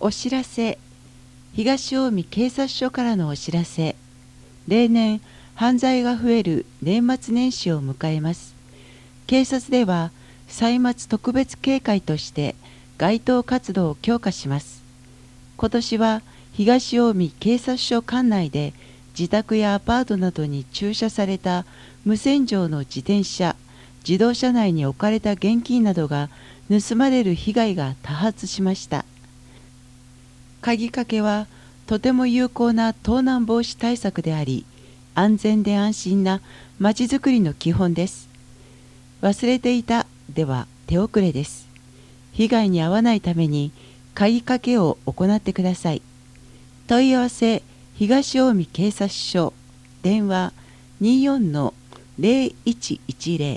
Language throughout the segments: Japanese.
お知らせ。東近江警察署からのお知らせ。例年、犯罪が増える年末年始を迎えます。警察では、歳末特別警戒として街頭活動を強化します。今年は東近江警察署管内で自宅やアパートなどに駐車された無洗浄の自転車、自動車内に置かれた現金などが盗まれる被害が多発しました。鍵かけはとても有効な盗難防止対策であり、安全で安心なまちづくりの基本です。忘れていたでは手遅れです。被害に遭わないために鍵かけを行ってください。問い合わせ東近江警察署、電話 24-0110。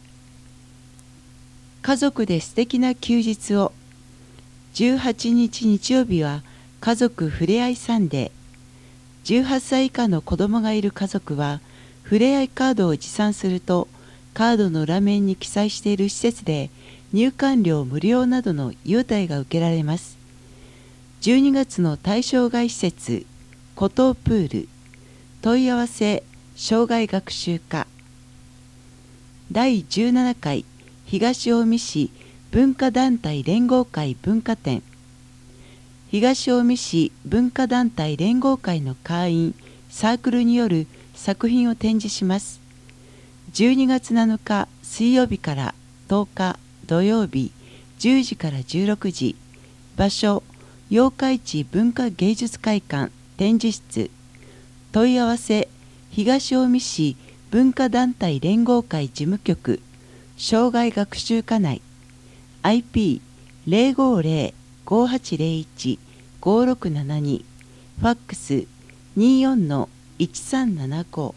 家族で素敵な休日を。18日日曜日は家族ふれあいサンデー。18歳以下の子供がいる家族はふれあいカードを持参すると、カードの裏面に記載している施設で入館料無料などの優待が受けられます。12月の対象外施設湖東プール。問い合わせ障害学習課。第17回東近江市文化団体連合会文化展。東近江市文化団体連合会の会員サークルによる作品を展示します。12月7日水曜日から10日土曜日10時から16時。場所八日市文化芸術会館展示室。問い合わせ東近江市文化団体連合会事務局障害学習課内。 IP050-5801-5672。ファックス 24-1375。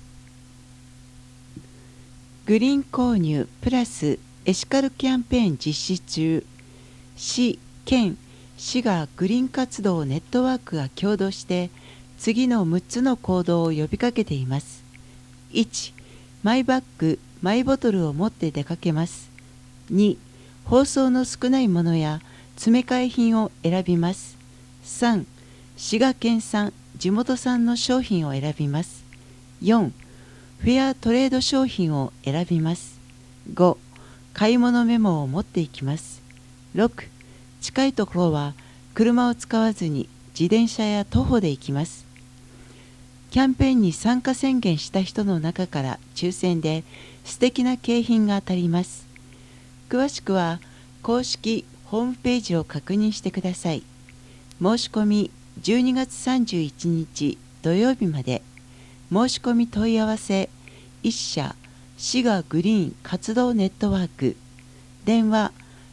グリーン購入プラスエシカルキャンペーン実施中。市、県、市がグリーン活動ネットワークが共同して次の6つの行動を呼びかけています。1、マイバッグ、マイボトルを持って出かけます。2、包装の少ないものや詰め替え品を選びます。3、滋賀県産、地元産の商品を選びます。4、フェアトレード商品を選びます。5、買い物メモを持っていきます。6、近いところは車を使わずに自転車や徒歩で行きます。キャンペーンに参加宣言した人の中から抽選で素敵な景品が当たります。詳しくは公式ホームページを確認してください。申し込み12月31日土曜日まで。申し込み問い合わせ1社滋賀グリーン活動ネットワーク。電話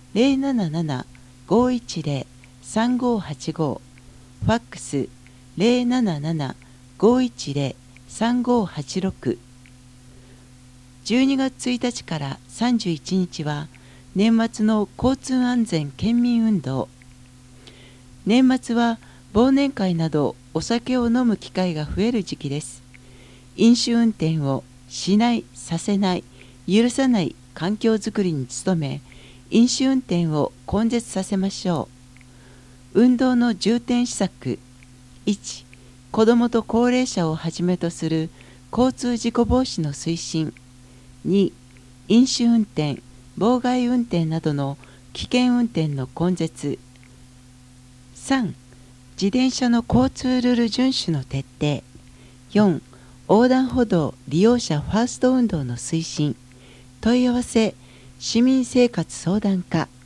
077-510-3585。ファックス 077-510-3586。12月1日から31日は年末の交通安全県民運動。年末は忘年会などお酒を飲む機会が増える時期です。飲酒運転をしない、させない、許さない環境づくりに努め、飲酒運転を根絶させましょう。運動の重点施策。1、子どもと高齢者をはじめとする交通事故防止の推進。2、飲酒運転、妨害運転などの危険運転の根絶。3、自転車の交通ルール遵守の徹底。4、横断歩道利用者ファースト運動の推進。問い合わせ市民生活相談課。